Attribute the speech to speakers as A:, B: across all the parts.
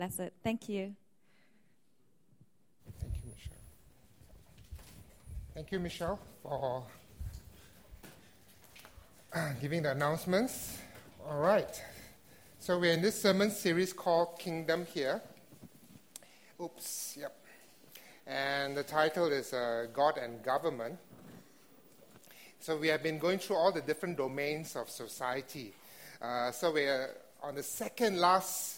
A: That's it. Thank you.
B: Thank you, Michelle. Thank you, Michelle, for giving the announcements. All right. So we're in this sermon series called Kingdom Here. Yep. And the title is God and Government. So we have been going through all the different domains of society. So we're on the second last,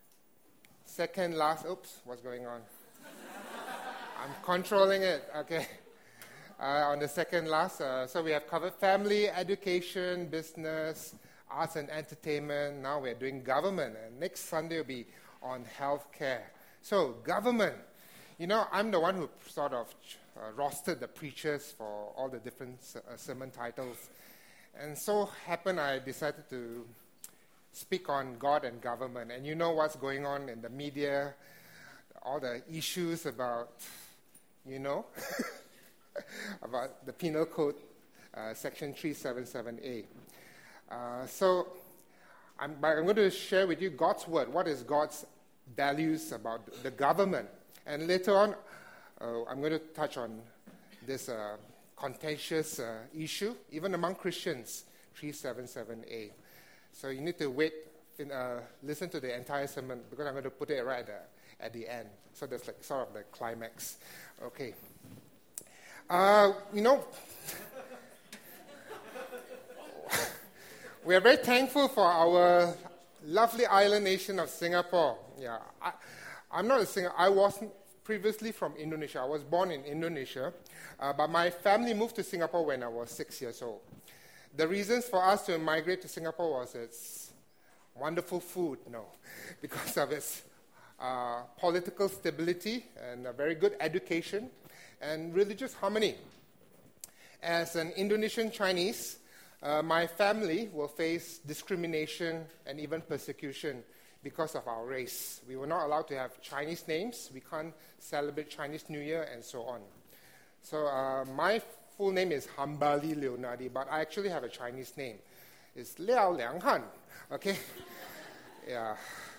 B: what's going on? I'm controlling it, okay. On the second last, so we have covered family, education, business, arts and entertainment. Now we're doing government, and next Sunday will be on healthcare. So government, I'm the one who sort of rostered the preachers for all the different sermon titles. And so happened I decided to speak on God and government. And you know what's going on in the media, all the issues about, about the Penal Code, Section 377A. So I'm going to share with you God's word. What is God's values about the government? And later on, I'm going to touch on this contentious issue, even among Christians, 377A. So you need to wait, listen to the entire sermon, because I'm going to put it right at the end. So that's like sort of the climax. Okay. We are very thankful for our lovely island nation of Singapore. Yeah, I'm not a Singaporean. I wasn't previously from Indonesia. I was born in Indonesia, but my family moved to Singapore when I was 6 years old. The reasons for us to migrate to Singapore was its wonderful food, because of its political stability and a very good education and religious harmony. As an Indonesian Chinese, my family will face discrimination and even persecution because of our race. We were not allowed to have Chinese names. We can't celebrate Chinese New Year and so on. So my full name is Hambali Leonardi, but I actually have a Chinese name. It's Liao Lianghan. Okay? Yeah.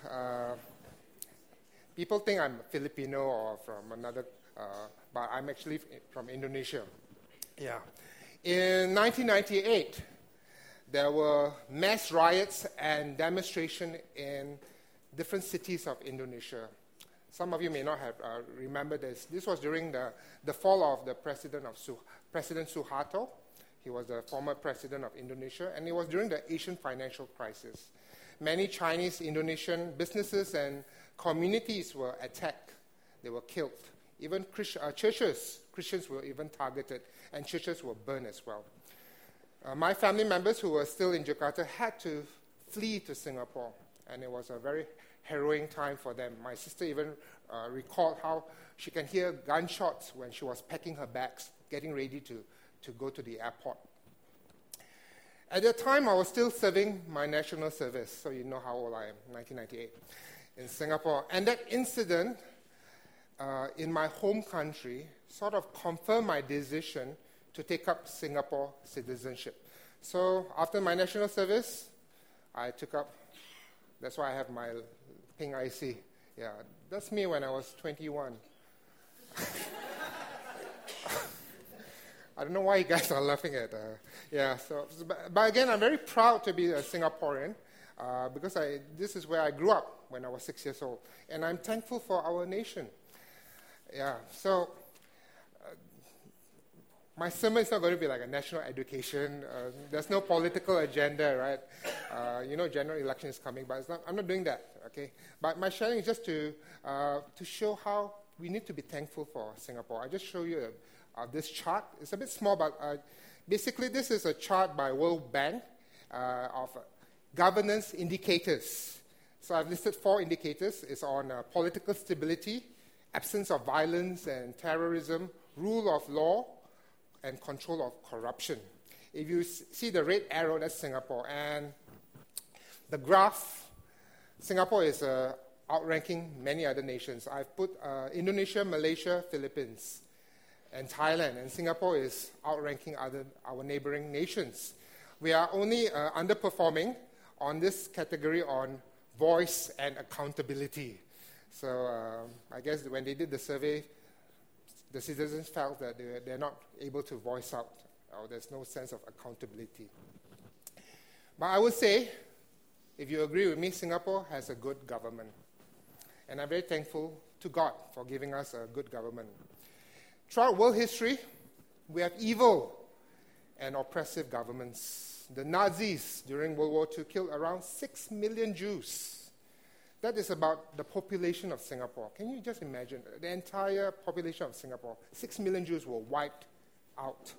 B: People think I'm Filipino or from another, but I'm actually from Indonesia. Yeah. In 1998, there were mass riots and demonstration in different cities of Indonesia. Some of you may not have remembered this. This was during the fall of the President Suharto. He was the former president of Indonesia, and it was during the Asian financial crisis. Many Chinese Indonesian businesses and communities were attacked. They were killed. Even Christians were even targeted, and churches were burned as well. My family members who were still in Jakarta had to flee to Singapore, and it was a very harrowing time for them. My sister even recalled how she can hear gunshots when she was packing her bags, getting ready to go to the airport. At that time, I was still serving my national service, so you know how old I am, 1998, in Singapore. And that incident in my home country sort of confirmed my decision to take up Singapore citizenship. So after my national service, I took up, that's why I have my pink IC. Yeah, that's me when I was 21. I don't know why you guys are laughing at. But again, I'm very proud to be a Singaporean because this is where I grew up when I was 6 years old, and I'm thankful for our nation. Yeah, so my sermon is not going to be like a national education. There's no political agenda, right? General election is coming, but I'm not doing that, okay? But my sharing is just to show how we need to be thankful for Singapore. I just show you this chart. It's a bit small, but basically this is a chart by World Bank of governance indicators. So I've listed 4 indicators. It's on political stability, absence of violence and terrorism, rule of law, and control of corruption. If you see the red arrow, that's Singapore. And the graph, Singapore is outranking many other nations. I've put Indonesia, Malaysia, Philippines, and Thailand. And Singapore is outranking our neighboring nations. We are only underperforming on this category on voice and accountability. So I guess when they did the survey, the citizens felt that they're not able to voice out, or there's no sense of accountability. But I would say, if you agree with me, Singapore has a good government. And I'm very thankful to God for giving us a good government. Throughout world history, we have evil and oppressive governments. The Nazis during World War II killed around 6 million Jews. That is about the population of Singapore. Can you just imagine? The entire population of Singapore, 6 million Jews were wiped out.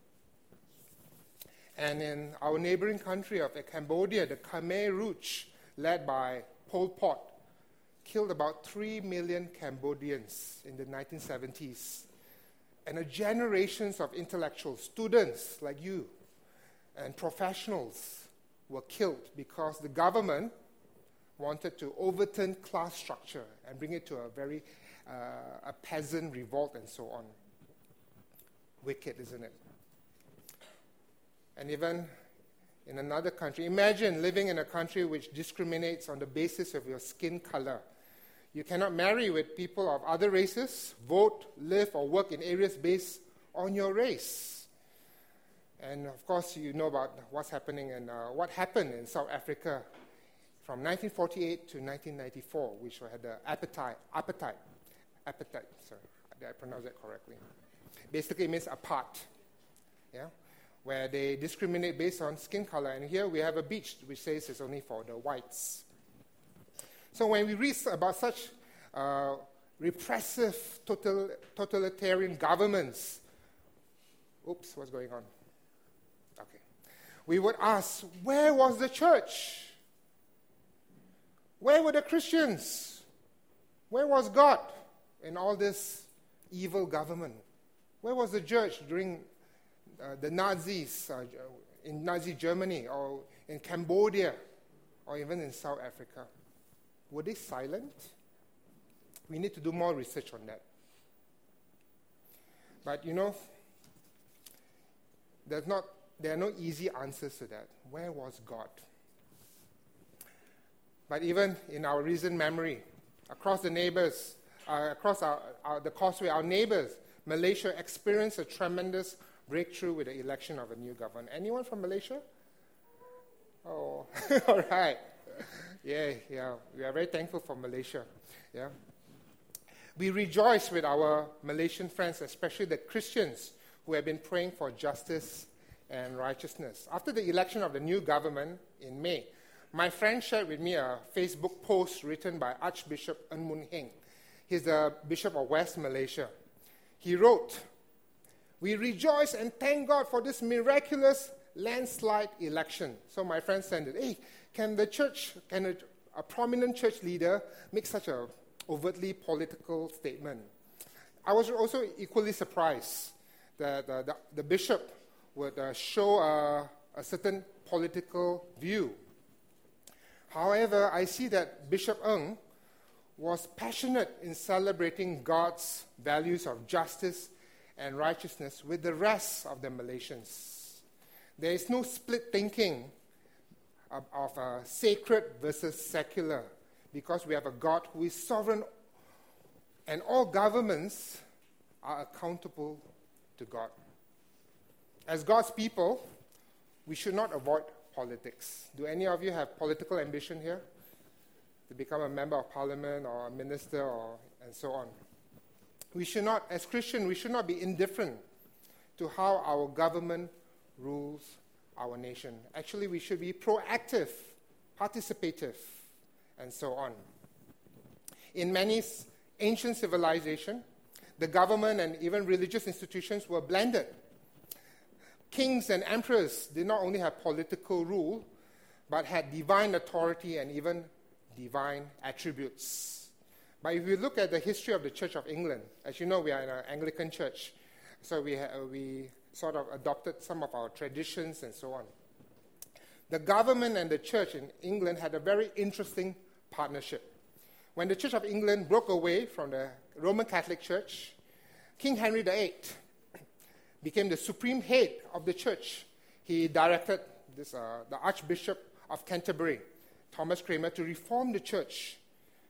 B: And in our neighboring country of Cambodia, the Khmer Rouge, led by Pol Pot, killed about 3 million Cambodians in the 1970s. And generations of intellectuals, students like you, and professionals were killed because the government wanted to overturn class structure and bring it to a peasant revolt and so on. Wicked, isn't it? And even in another country, imagine living in a country which discriminates on the basis of your skin color. You cannot marry with people of other races, vote, live, or work in areas based on your race. And of course, you know about what's happening and what happened in South Africa from 1948 to 1994, which had the apartheid. Sorry, did I pronounce that correctly? Basically, it means apart. Yeah, where they discriminate based on skin color. And here we have a beach which says it's only for the whites. So when we read about such repressive, totalitarian governments, oops, what's going on? Okay. We would ask, where was the church? Where were the Christians? Where was God in all this evil government? Where was the church during the Nazis in Nazi Germany, or in Cambodia, or even in South Africa? Were they silent? We need to do more research on that. But you know, there are no easy answers to that. Where was God? But even in our recent memory, across the neighbors, across the causeway, our neighbors, Malaysia experienced a tremendous breakthrough with the election of a new government. Anyone from Malaysia? Oh, all right. Yeah, we are very thankful for Malaysia. Yeah, we rejoice with our Malaysian friends, especially the Christians who have been praying for justice and righteousness. After the election of the new government in May, my friend shared with me a Facebook post written by Archbishop Ng Mun Heng. He's the Bishop of West Malaysia. He wrote, "We rejoice and thank God for this miraculous landslide election." So my friend sent it. Hey, can a prominent church leader make such an overtly political statement? I was also equally surprised that the bishop would show a certain political view. However, I see that Bishop Ng was passionate in celebrating God's values of justice and righteousness with the rest of the Malaysians. There is no split thinking of sacred versus secular, because we have a God who is sovereign, and all governments are accountable to God. As God's people, we should not avoid politics. Do any of you have political ambition here? To become a member of parliament or a minister and so on. We should not, as Christians, we should not be indifferent to how our government rules our nation. Actually, we should be proactive, participative, and so on. In many ancient civilizations, the government and even religious institutions were blended. Kings and emperors did not only have political rule, but had divine authority and even divine attributes. But if you look at the history of the Church of England, as you know, we are in an Anglican church, so we sort of adopted some of our traditions and so on. The government and the church in England had a very interesting partnership. When the Church of England broke away from the Roman Catholic Church, King Henry VIII became the supreme head of the church. He directed the Archbishop of Canterbury, Thomas Cranmer, to reform the church.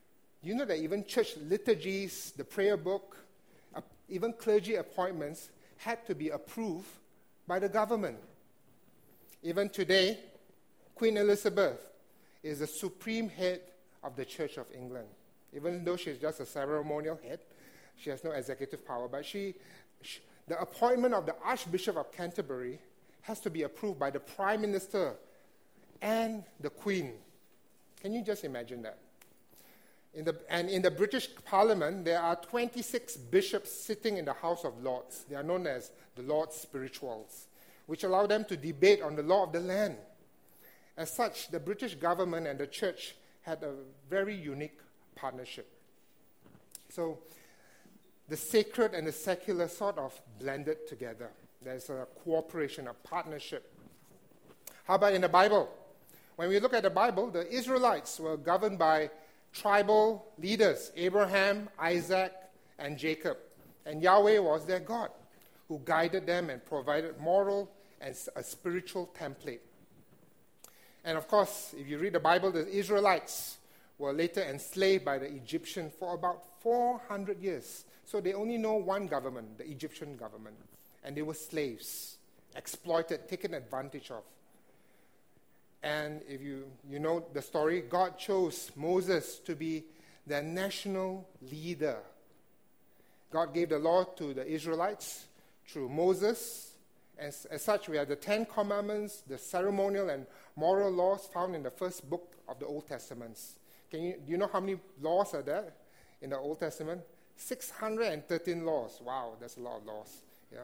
B: Do you know that even church liturgies, the prayer book, even clergy appointments had to be approved by the government? Even today, Queen Elizabeth is the supreme head of the Church of England. Even though she's just a ceremonial head, she has no executive power. But the appointment of the Archbishop of Canterbury has to be approved by the Prime Minister and the Queen. Can you just imagine that? In the British Parliament, there are 26 bishops sitting in the House of Lords. They are known as the Lords Spirituals, which allow them to debate on the law of the land. As such, the British government and the church had a very unique partnership. So the sacred and the secular sort of blended together. There's a cooperation, a partnership. How about in the Bible? When we look at the Bible, the Israelites were governed by tribal leaders, Abraham, Isaac, and Jacob. And Yahweh was their God, who guided them and provided moral and a spiritual template. And of course, if you read the Bible, the Israelites were later enslaved by the Egyptians for about 400 years. So they only know one government, the Egyptian government. And they were slaves, exploited, taken advantage of. And if you know the story, God chose Moses to be their national leader. God gave the law to the Israelites through Moses. As such, we have the 10 Commandments, the ceremonial and moral laws found in the first book of the Old Testament. Do you know how many laws are there in the Old Testament? 613 laws. Wow, that's a lot of laws. Yeah.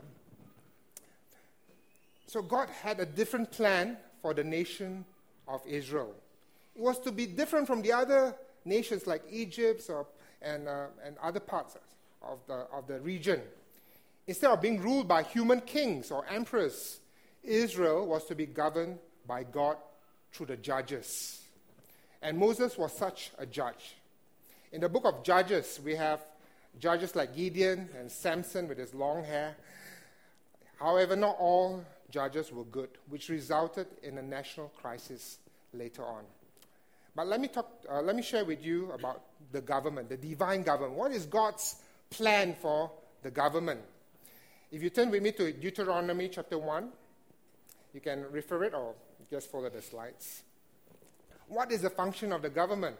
B: So God had a different plan for the nation of Israel. It was to be different from the other nations like Egypt and other parts of the region. Instead of being ruled by human kings or emperors, Israel was to be governed by God through the judges. And Moses was such a judge. In the book of Judges, we have judges like Gideon and Samson with his long hair. However, not all judges were good, which resulted in a national crisis later on. But let me share with you about the government, the divine government. What is God's plan for the government? If you turn with me to Deuteronomy chapter 1, you can refer it or just follow the slides. What is the function of the government?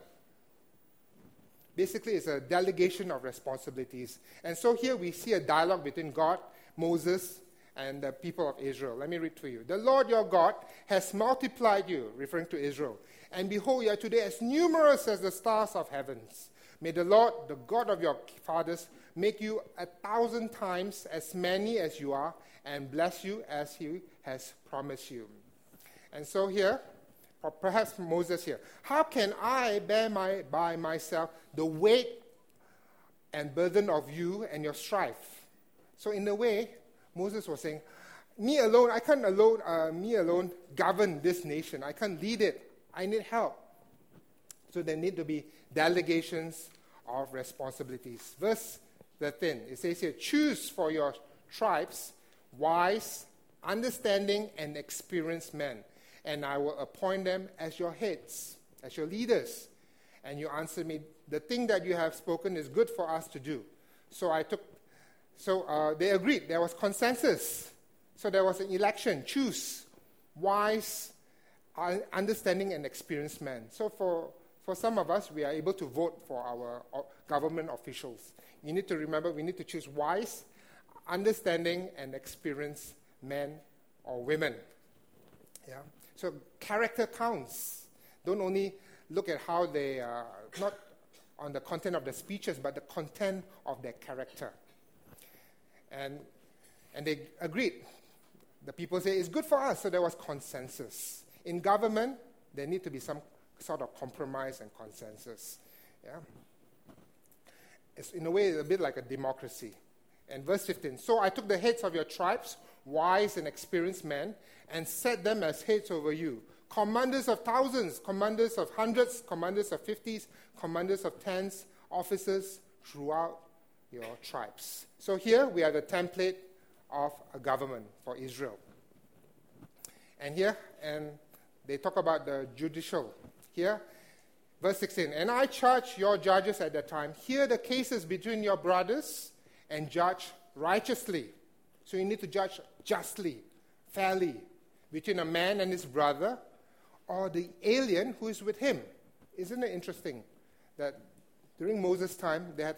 B: Basically, it's a delegation of responsibilities. And so here we see a dialogue between God, Moses, and the people of Israel. Let me read to you. The Lord your God has multiplied you, referring to Israel. And behold, you are today as numerous as the stars of heavens. May the Lord, the God of your fathers, make you 1,000 times as many as you are, and bless you as he has promised you. And so here, or perhaps Moses here, how can I bear by myself the weight and burden of you and your strife? So in a way, Moses was saying, me alone govern this nation. I can't lead it. I need help. So there need to be delegations of responsibilities. Verse 13, it says here, choose for your tribes wise, understanding, and experienced men, and I will appoint them as your heads, as your leaders. And you answered me, the thing that you have spoken is good for us to do. So they agreed. There was consensus. So there was an election. Choose wise, understanding, and experienced men. So for some of us, we are able to vote for our government officials. You need to remember, we need to choose wise, understanding, and experienced men or women. Yeah. So character counts. Don't only look at how they are, not on the content of the speeches, but the content of their character. And they agreed. The people say, it's good for us, so there was consensus. In government, there need to be some sort of compromise and consensus. Yeah. It's in a way a bit like a democracy. And verse 15, so I took the heads of your tribes, wise and experienced men, and set them as heads over you. Commanders of thousands, commanders of hundreds, commanders of 50s, commanders of tens, officers throughout your tribes. So here we have the template of a government for Israel. And they talk about the judicial. Here, Verse 16, and I charge your judges at that time, hear the cases between your brothers and judge righteously. So you need to judge justly, fairly, between a man and his brother or the alien who is with him. Isn't it interesting that during Moses' time, they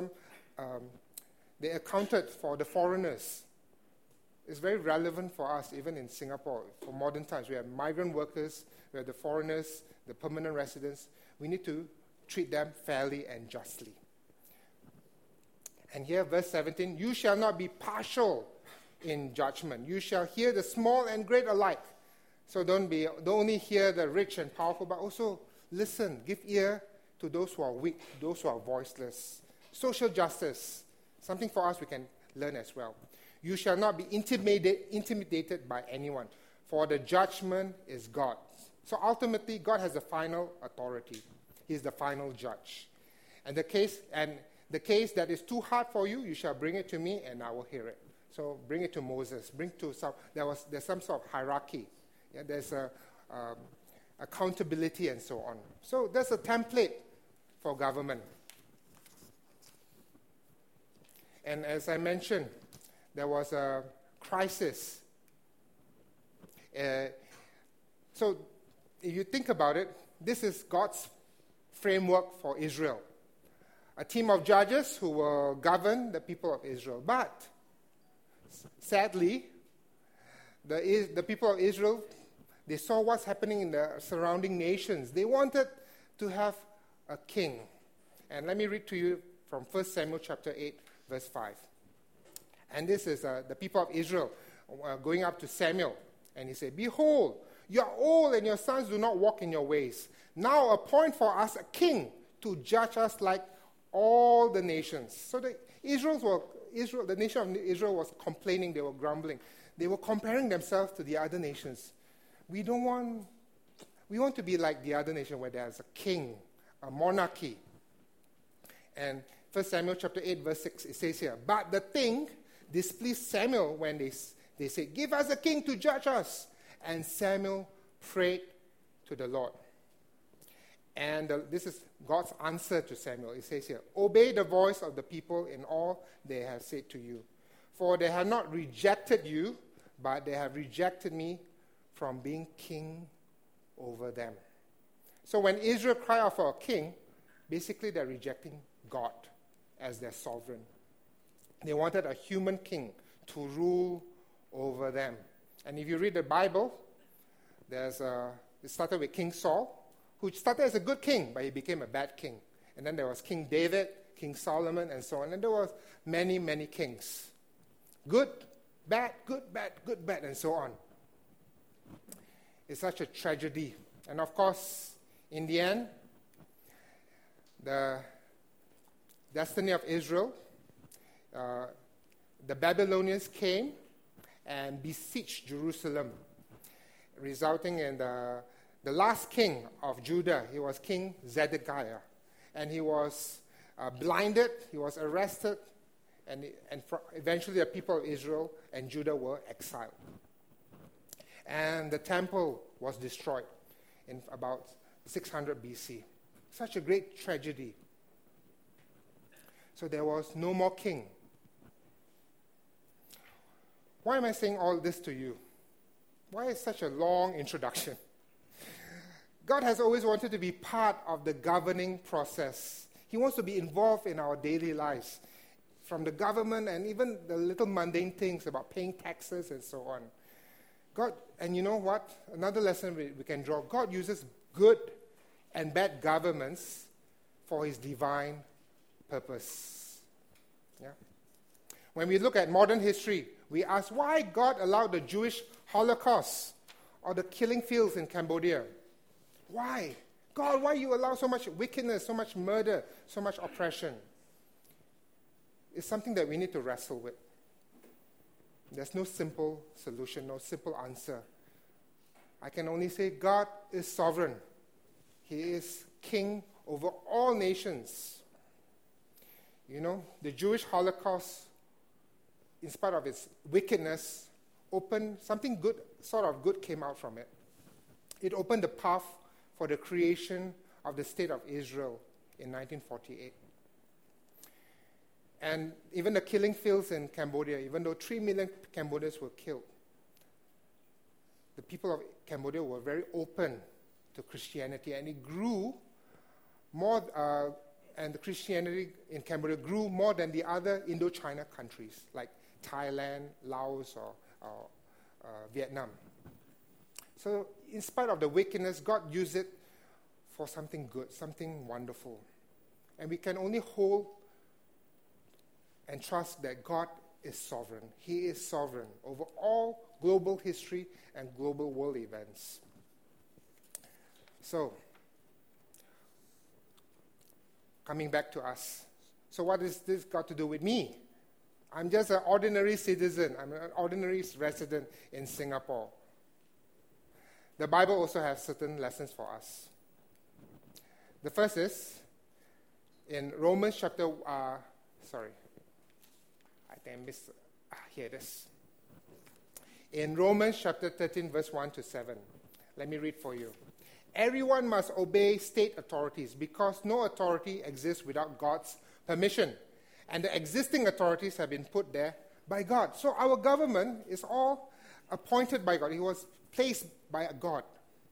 B: accounted for the foreigners. It's very relevant for us, even in Singapore, for modern times. We have migrant workers, we have the foreigners, the permanent residents. We need to treat them fairly and justly. And here, verse 17, you shall not be partial in judgment. You shall hear the small and great alike. So don't only hear the rich and powerful, but also listen, give ear to those who are weak, those who are voiceless. Social justice, something for us we can learn as well. You shall not be intimidated by anyone, for the judgment is God's. So ultimately, God has the final authority. He's the final judge. And the case that is too hard for you, you shall bring it to me, and I will hear it. So bring it to Moses. There's some sort of hierarchy. Yeah, there's accountability and so on. So there's a template for government. And as I mentioned, there was a crisis. So if you think about it, this is God's framework for Israel. A team of judges who will govern the people of Israel. But sadly, the people of Israel, they saw what's happening in the surrounding nations. They wanted to have a king. And let me read to you from 1 Samuel chapter 8, verse 5. And this is the people of Israel going up to Samuel. And he said, behold, you are old and your sons do not walk in your ways. Now appoint for us a king to judge us like all the nations. So the nation of Israel was complaining, they were grumbling. They were comparing themselves to the other nations. We want to be like the other nation where there's a king, a monarchy. And 1 Samuel chapter 8, verse 6, it says here, but the thing displeased Samuel when they said, give us a king to judge us. And Samuel prayed to the Lord. And this is God's answer to Samuel. It says here, obey the voice of the people in all they have said to you. For they have not rejected you, but they have rejected me from being king over them. So when Israel cried out for a king, basically they're rejecting God as their sovereign. They wanted a human king to rule over them. And if you read the Bible, it started with King Saul, who started as a good king, but he became a bad king. And then there was King David, King Solomon, and so on. And there was many, many kings. Good, bad, good, bad, good, bad, and so on. It's such a tragedy. And of course, in the end, the destiny of Israel, the Babylonians came and besieged Jerusalem, resulting in the last king of Judah. He was King Zedekiah. And he was blinded, he was arrested, and eventually the people of Israel and Judah were exiled. And the temple was destroyed in about 600 BC. Such a great tragedy. So there was no more king. Why am I saying all this to you? Why is such a long introduction? God has always wanted to be part of the governing process. He wants to be involved in our daily lives, from the government and even the little mundane things about paying taxes and so on. God, and you know what? Another lesson we can draw. God uses good and bad governments for his divine purpose. Yeah. When we look at modern history, we ask why God allowed the Jewish Holocaust or the killing fields in Cambodia. Why? God, why you allow so much wickedness, so much murder, so much oppression? It's something that we need to wrestle with. There's no simple solution, no simple answer. I can only say God is sovereign. He is king over all nations. You know, the Jewish Holocaust, in spite of its wickedness, opened something good, sort of good came out from it. It opened the path for the creation of the state of Israel in 1948. And even the killing fields in Cambodia, even though 3 million Cambodians were killed, the people of Cambodia were very open to Christianity, and it grew more, and the Christianity in Cambodia grew more than the other Indochina countries, like Thailand, Laos, or Vietnam. So in spite of the wickedness, God used it for something good, something wonderful. And we can only hold and trust that God is sovereign. He is sovereign over all global history and global world events. So, coming back to us. So what has this got to do with me? I'm just an ordinary citizen. I'm an ordinary resident in Singapore. The Bible also has certain lessons for us. The first is in Romans chapter, here it is. In Romans chapter 13, verse 1 to 7. Let me read for you. Everyone must obey state authorities because no authority exists without God's permission. And the existing authorities have been put there by God. So our government is all appointed by God. He was placed by God.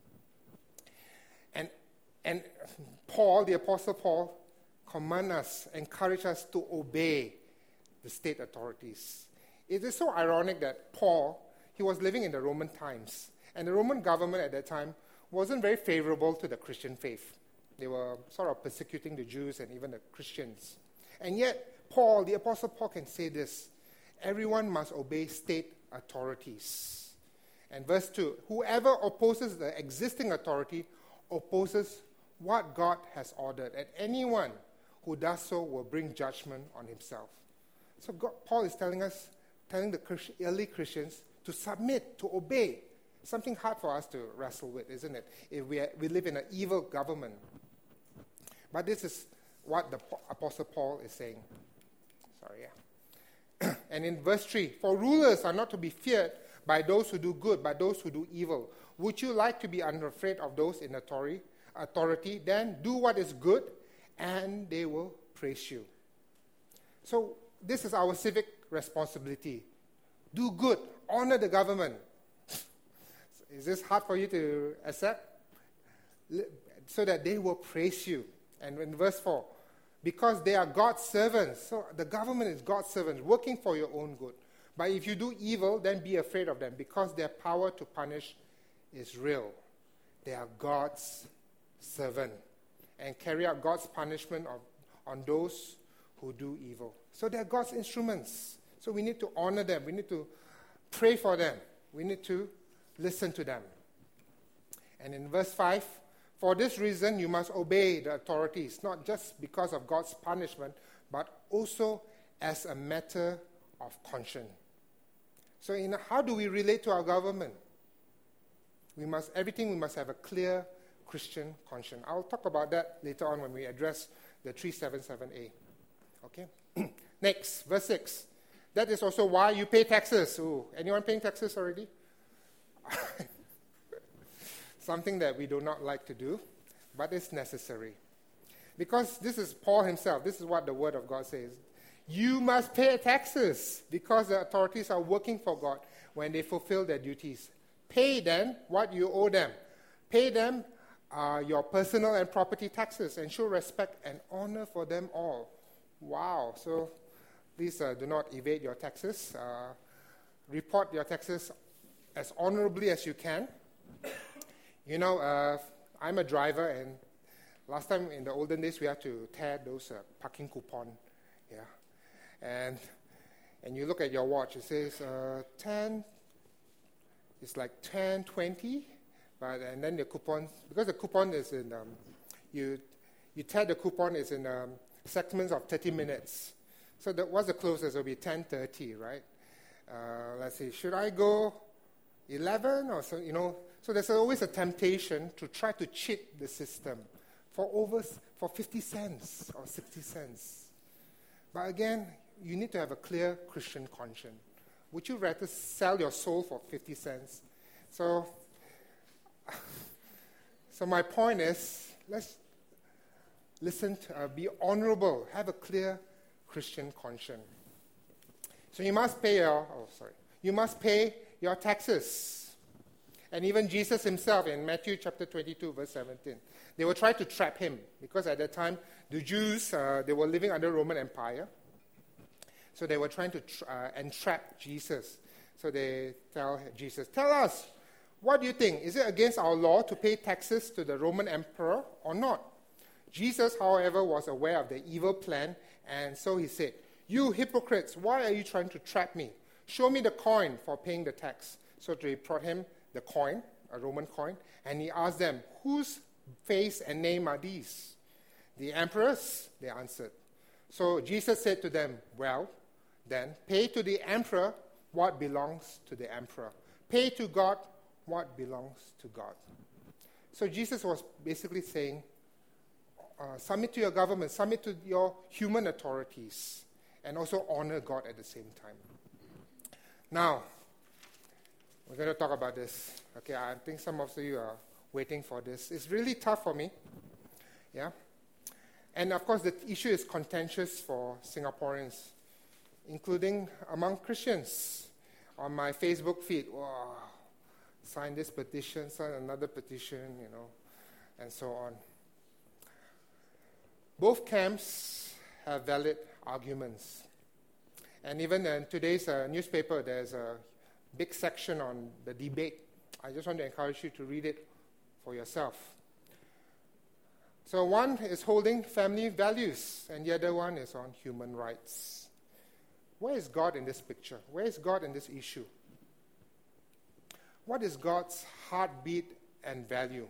B: And Paul, the Apostle Paul, commands us, encourages us to obey the state authorities. It is so ironic that Paul, he was living in the Roman times. And the Roman government at that time wasn't very favorable to the Christian faith. They were sort of persecuting the Jews and even the Christians. And yet, Paul, the Apostle Paul, can say this: everyone must obey state authorities. And verse 2, whoever opposes the existing authority opposes what God has ordered, and anyone who does so will bring judgment on himself. So Paul is telling the early Christians to submit, to obey. Something hard for us to wrestle with, isn't it? If we live in an evil government. But this is what the Apostle Paul is saying. And in verse 3, for rulers are not to be feared by those who do good, but those who do evil. Would you like to be unafraid of those in authority? Then do what is good, and they will praise you. So this is our civic responsibility. Do good. Honor the government. Is this hard for you to accept? So that they will praise you. And in verse 4, because they are God's servants. So the government is God's servants, working for your own good. But if you do evil, then be afraid of them, because their power to punish is real. They are God's servant and carry out God's punishment on those who do evil. So they're God's instruments. So we need to honor them. We need to pray for them. We need to listen to them. And in verse 5, for this reason you must obey the authorities, not just because of God's punishment, but also as a matter of conscience. So how do we relate to our government? We must have a clear Christian conscience. I'll talk about that later on when we address the 377A. Okay? Next, verse 6. That is also why you pay taxes. Ooh, anyone paying taxes already? Something that we do not like to do, but it's necessary. Because this is Paul himself. This is what the Word of God says. You must pay taxes because the authorities are working for God when they fulfill their duties. Pay them what you owe them. Pay them your personal and property taxes and show respect and honor for them all. Wow. So please do not evade your taxes. Report your taxes as honorably as you can. You know, I'm a driver, and last time in the olden days we had to tear those parking coupon. Yeah. And you look at your watch, it says 10, it's like 10:20, and then the coupon, because the coupon is in, you tear the coupon is in segments of 30 minutes. So what's the closest? It'll be 10:30, right? Let's see, should I go 11 or so, you know? So there's always a temptation to try to cheat the system for 50 cents or 60 cents. But again, you need to have a clear Christian conscience. Would you rather sell your soul for 50 cents? So my point is, be honorable, have a clear Christian conscience. So you must pay your taxes. And even Jesus himself in Matthew chapter 22, verse 17, they were trying to trap him because at that time the Jews, they were living under Roman Empire. So they were trying to entrap Jesus. So they tell Jesus, tell us, what do you think? Is it against our law to pay taxes to the Roman emperor or not? Jesus, however, was aware of the evil plan, and so he said, you hypocrites, why are you trying to trap me? Show me the coin for paying the tax. So they brought him the coin, a Roman coin, and he asked them, whose face and name are these? The emperor's, they answered. So Jesus said to them, well, then pay to the emperor what belongs to the emperor. Pay to God what belongs to God. So Jesus was basically saying, submit to your government, submit to your human authorities, and also honor God at the same time. Now, we're going to talk about this. Okay, I think some of you are waiting for this. It's really tough for me. Yeah? And of course, the issue is contentious for Singaporeans, including among Christians. On my Facebook feed, wow, sign this petition, sign another petition, and so on. Both camps have valid arguments. And even in today's newspaper, there's a big section on the debate. I just want to encourage you to read it for yourself. So one is holding family values, and the other one is on human rights. Where is God in this picture? Where is God in this issue? What is God's heartbeat and value?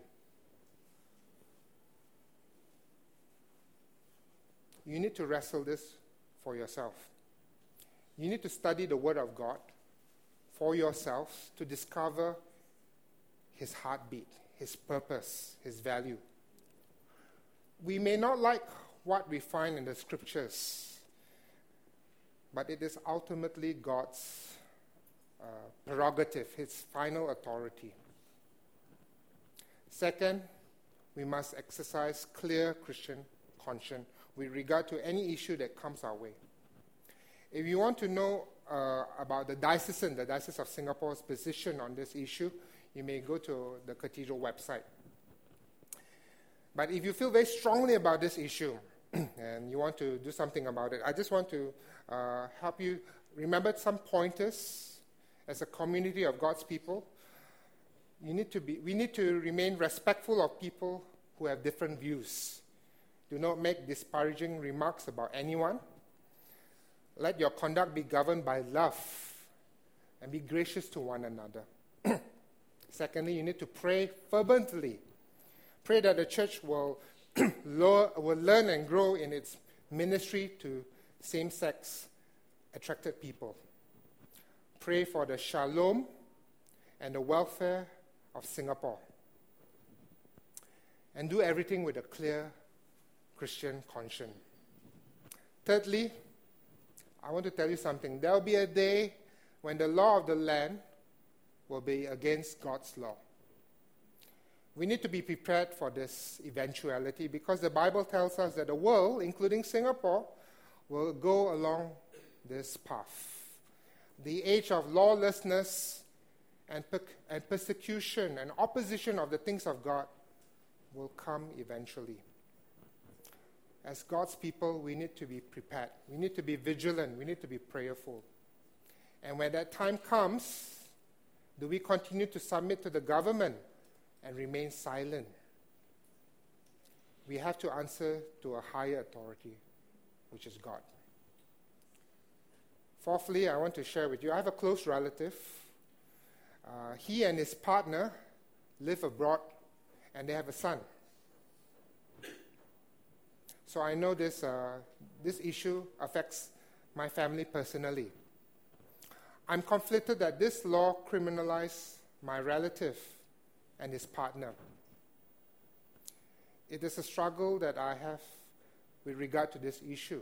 B: You need to wrestle this for yourself. You need to study the Word of God for yourself to discover His heartbeat, His purpose, His value. We may not like what we find in the Scriptures, but it is ultimately God's prerogative, His final authority. Second, we must exercise clear Christian conscience with regard to any issue that comes our way. If you want to know about the Diocese of Singapore's position on this issue, you may go to the Cathedral website. But if you feel very strongly about this issue and you want to do something about it, I just want to help you remember some pointers as a community of God's people. We need to remain respectful of people who have different views. Do not make disparaging remarks about anyone. Let your conduct be governed by love and be gracious to one another. Secondly, you need to pray fervently. Pray that the church will learn and grow in its ministry to same-sex attracted people. Pray for the shalom and the welfare of Singapore. And do everything with a clear Christian conscience. Thirdly, I want to tell you something. There will be a day when the law of the land will be against God's law. We need to be prepared for this eventuality because the Bible tells us that the world, including Singapore, will go along this path. The age of lawlessness and persecution and opposition of the things of God will come eventually. As God's people, we need to be prepared. We need to be vigilant. We need to be prayerful. And when that time comes, do we continue to submit to the government and remain silent? We have to answer to a higher authority, which is God. Fourthly, I want to share with you, I have a close relative. He and his partner live abroad, and they have a son. So I know this issue affects my family personally. I'm conflicted that this law criminalizes my relative and his partner. It is a struggle that I have with regard to this issue.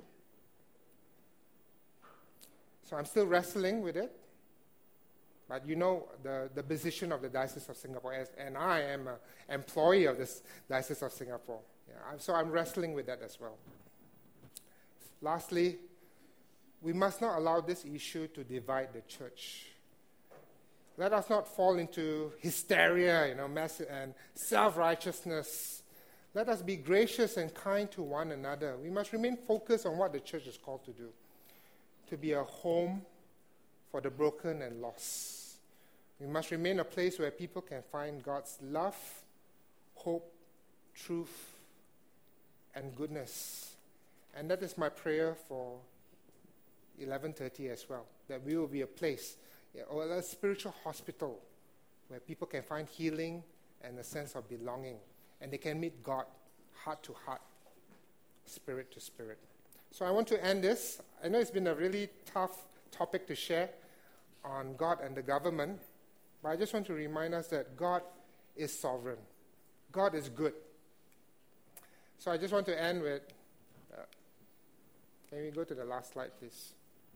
B: So I'm still wrestling with it. But you know the position of the Diocese of Singapore, and I am an employee of this Diocese of Singapore. Yeah. So I'm wrestling with that as well. Lastly, we must not allow this issue to divide the church. Let us not fall into hysteria, and self-righteousness. Let us be gracious and kind to one another. We must remain focused on what the church is called to do, to be a home for the broken and lost. We must remain a place where people can find God's love, hope, truth, and goodness. And that is my prayer for 11:30 as well, that we will be a place, or a spiritual hospital, where people can find healing and a sense of belonging, and they can meet God heart to heart, spirit to spirit. So I want to end this. I know it's been a really tough topic to share on God and the government, but I just want to remind us that God is sovereign. God is good. So I just want to end with, can we go to the last slide, please?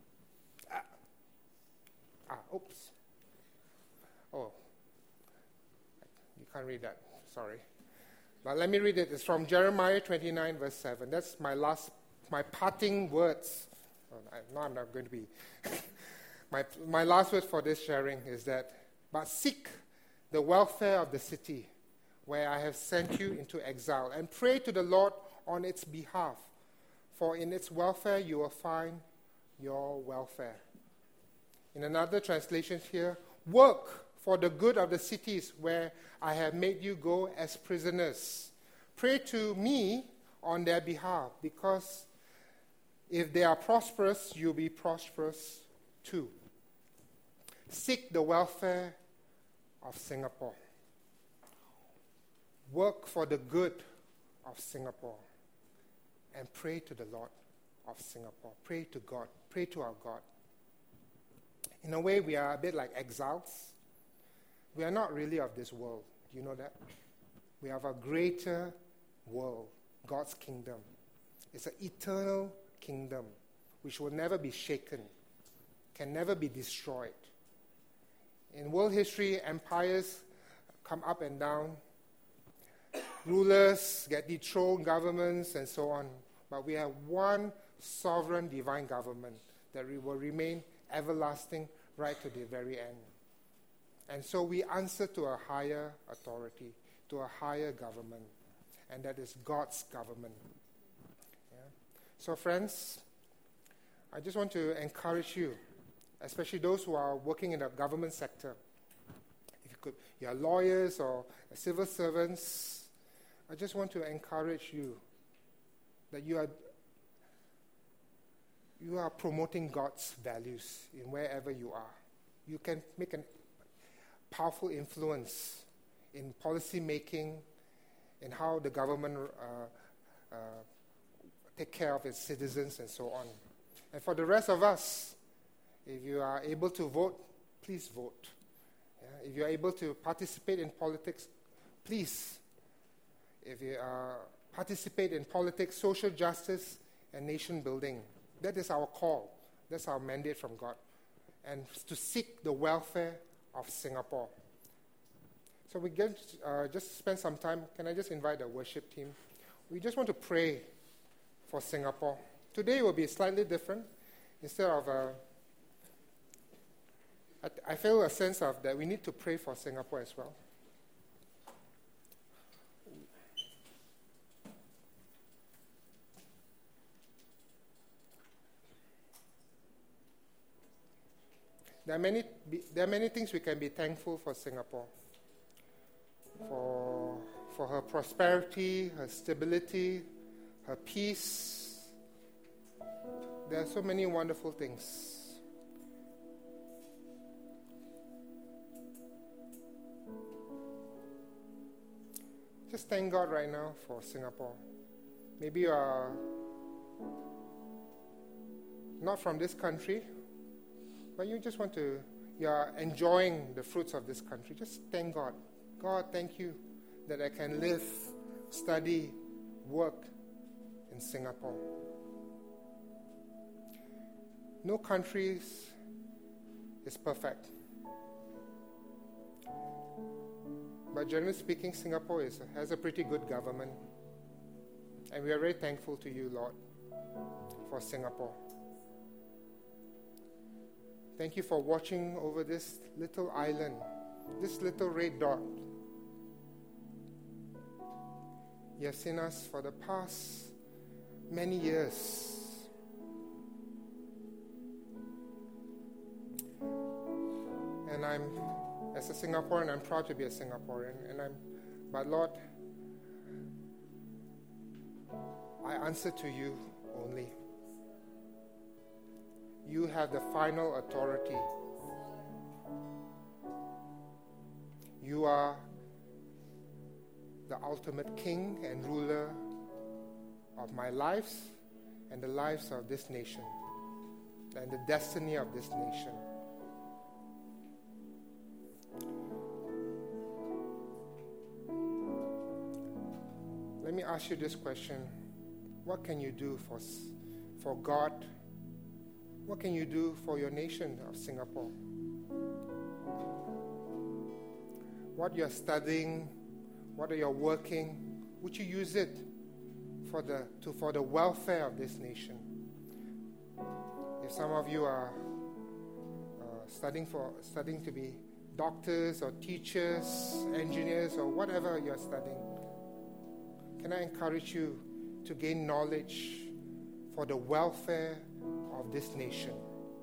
B: Oops. Oh, you can't read that, sorry. But let me read it. It's from Jeremiah 29, verse 7. That's my parting words. No, I'm not going to be. My last word for this sharing is that, but seek the welfare of the city where I have sent you into exile, and pray to the Lord on its behalf, for in its welfare you will find your welfare. In another translation here, work for the good of the cities where I have made you go as prisoners. Pray to me on their behalf, because if they are prosperous, you'll be prosperous too. Seek the welfare of Singapore. Work for the good of Singapore. And pray to the Lord of Singapore. Pray to God. Pray to our God. In a way, we are a bit like exiles. We are not really of this world. Do you know that? We have a greater world, God's kingdom. It's an eternal kingdom which will never be shaken, can never be destroyed. In world history, empires come up and down. Rulers get dethroned, governments, and so on. But we have one sovereign divine government that will remain everlasting right to the very end. And so we answer to a higher authority, to a higher government, and that is God's government. Yeah? So friends, I just want to encourage you, especially those who are working in the government sector. If you are lawyers or civil servants, I just want to encourage you that you are promoting God's values in wherever you are. You can make a powerful influence in policy making, in how the government take care of its citizens and so on. And for the rest of us, if you are able to vote, please vote. Yeah? If you are able to participate in politics, please. If you participate in politics, social justice, and nation building, that is our call. That's our mandate from God. And to seek the welfare of Singapore. So we just spend some time. Can I just invite the worship team? We just want to pray for Singapore. Today will be slightly different. Instead of, I feel a sense of that we need to pray for Singapore as well. There are many things we can be thankful for Singapore. For her prosperity, her stability, her peace. There are so many wonderful things. Just thank God right now for Singapore. Maybe you are not from this country, but you just you are enjoying the fruits of this country. Just thank God. God, thank you that I can live, study, work in Singapore. No country is perfect. But generally speaking, Singapore has a pretty good government. And we are very thankful to you, Lord, for Singapore. Thank you for watching over this little island, this little red dot. You have seen us for the past many years. And as a Singaporean, I'm proud to be a Singaporean. But Lord, I answer to you only. You have the final authority. You are the ultimate king and ruler of my lives and the lives of this nation and the destiny of this nation. Let me ask you this question. What can you do for God? What can you do for your nation of Singapore? What you're studying, what you're working, would you use it for the welfare of this nation? If some of you are studying to be doctors or teachers, engineers, or whatever you're studying, can I encourage you to gain knowledge for the welfare of this nation?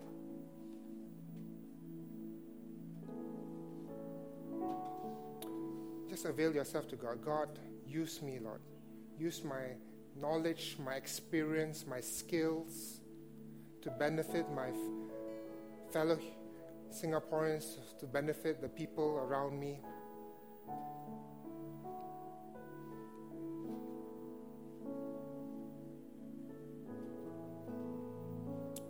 B: Just avail yourself to God. God, use me, Lord. Use my knowledge, my experience, my skills to benefit my fellow Singaporeans, to benefit the people around me.